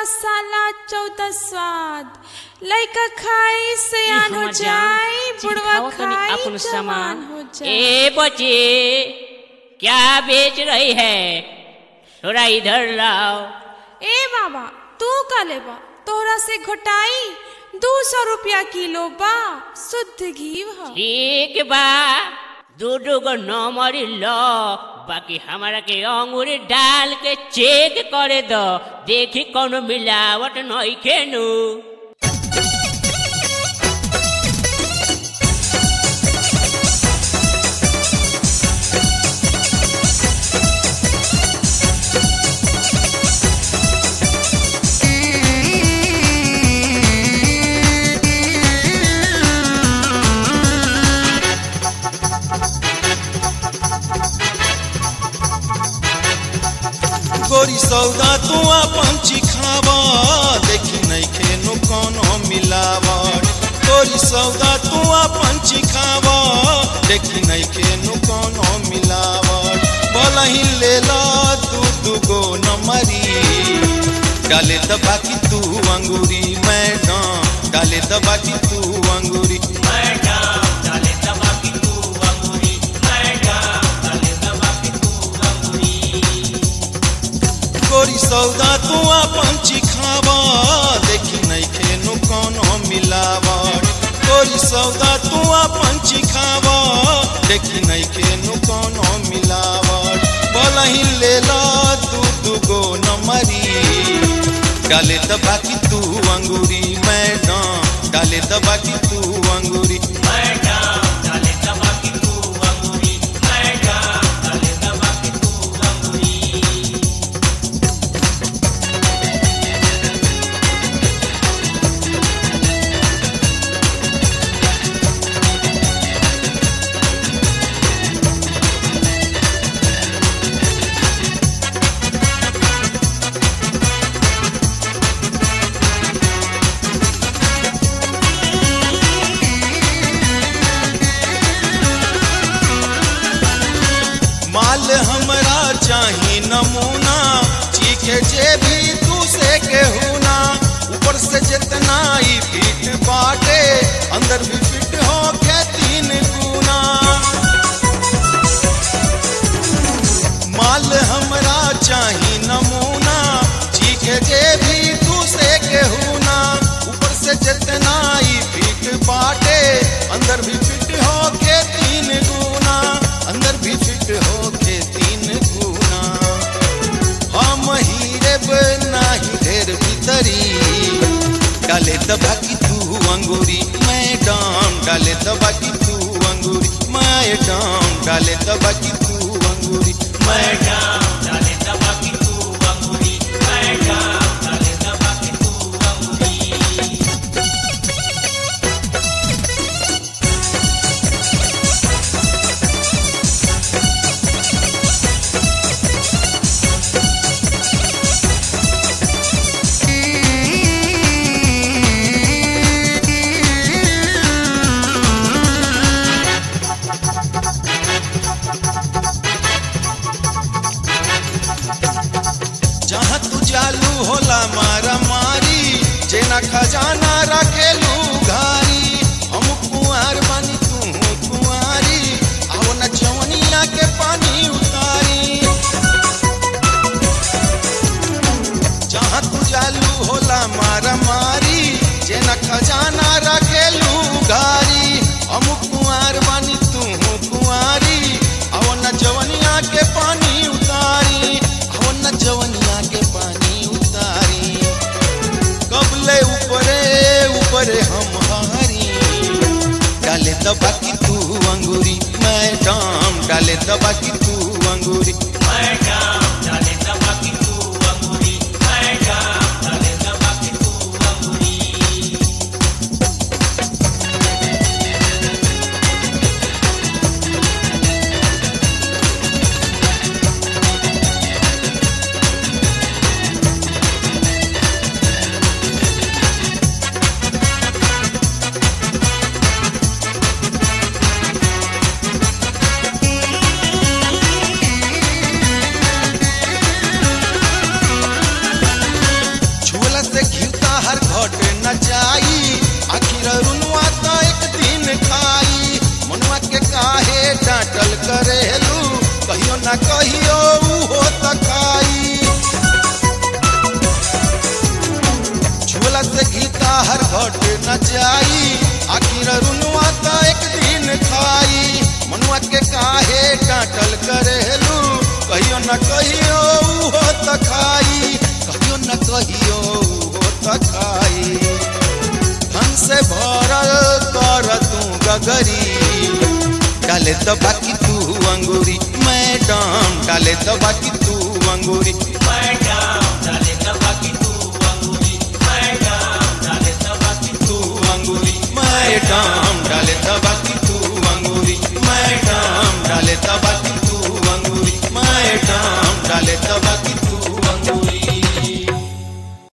मसाला 14 स्वाद। लइका खाई सयान हो जाए, बुढ़वा खाई अपन सामान हो जाए। ए बच्चे क्या बेच रही है, थोड़ा इधर लाओ। ए बाबा तू का लेबा, तोरा से घोटाई 200 रुपया किलो बा, शुद्ध घी ह। ठीक बा, दो गो नंबरी लो, बाकी हमारा के अंगूरी डाल के चेक करे दो, देखी कौनो मिलावट नहीं खेनू। गोरी सौदा तू अपन चिखावा, देखी नहीं खेनु कोनो मिलावट। गोरी सौदा तू अपन चिखावा, देखी नहीं खेनु कोनो मिलावट। बोला ही ले ला दू गो नंबरी, डाले दबा की तू अंगूरी मैडम, डाले दबा की तू अंगूरी मैडम, डाले दबा की तू अंगूरी मैडम, डाले दबा की तू अंगूरी। गोरी सौदा तू अपन चिखावा, देखी नहीं खेनु कोनो मिलावट। गोरी सौदा तू अपन चिखावा, देखी नहीं खेनु कोनो मिलावट। बोला ही ले ला दू गो नंबरी, डाले दबा की तू अंगूरी मैडम, डाले दबा की तू अंगूरी मैडम, डाले दबा की तू अंगूरी मैडम, डाले दबा की तू अंगूरी। माल हमरा चाही नमूना, चीखे जे भी तू से केहूना। ऊपर से जितना ही फिट बाटे, अंदर भी फिट हो के 3 गुना। माल हमरा चाही नमूना, चीखे जे भी तू से केहूना। ऊपर से जितना ही फिट बाटे, अंदर भी फिट हो के 3 गुना, अंदर भी फिट हो के 3 गुना। हम हीरे नहीं ढेर भीतरी, डाले दबा की तू अंगूरी मैडम, डाले दबा की तू अंगूरी मैडम, डाले दबा की तू अंगूरी मैडम, डाले दबा की तू अंगूरी मैडम, डाले दबा की तू अंगूरी। जहाँ तू चालू होला मारा मारी, जेना खजाना रखेलू घारी। हम कुंवार बानी तू कुंवारी, आओ न जवनिया के पानी उतारी। जहाँ तू चालू होला मारा मारी, जेना खजाना रखेलू घारी। हम कुंवार बानी तू कुंवारी, आओ न जवनिया के पानी उतारी, आओ न जवनिया के पानी उतारी। कबले ऊपरे ऊपरे हम हारी, डाले दबा की तू अंगूरी मैडम, डाले दबा की तू अंगूरी मैडम, डाले दबा की तू अंगूरी मैडम, डाले दबा की तू अंगूरी। करेलू कहियो ना कहियो उहो त खाई छुअला से गीता हर घट न जाई आखिर रुनुआ त एक दिन खाई मनुआ के काहे डांटल करेलू कहियो न कहियो उहो त खाई कहियो न कहियो उहो त खाई हमसे भरल कर तू गगरी डाले तो बाकी तू अंगूरी मैडम डाले तो बाकी तू अंगूरी मैडम डाले तो बाकी तू अंगूरी मैडम डाले तो बाकी तू अंगूरी मैडम डाले तो बाकी तू अंगूरी मैडम डाले तो बाकी तू अंगूरी मैडम डाले तो बाकी तू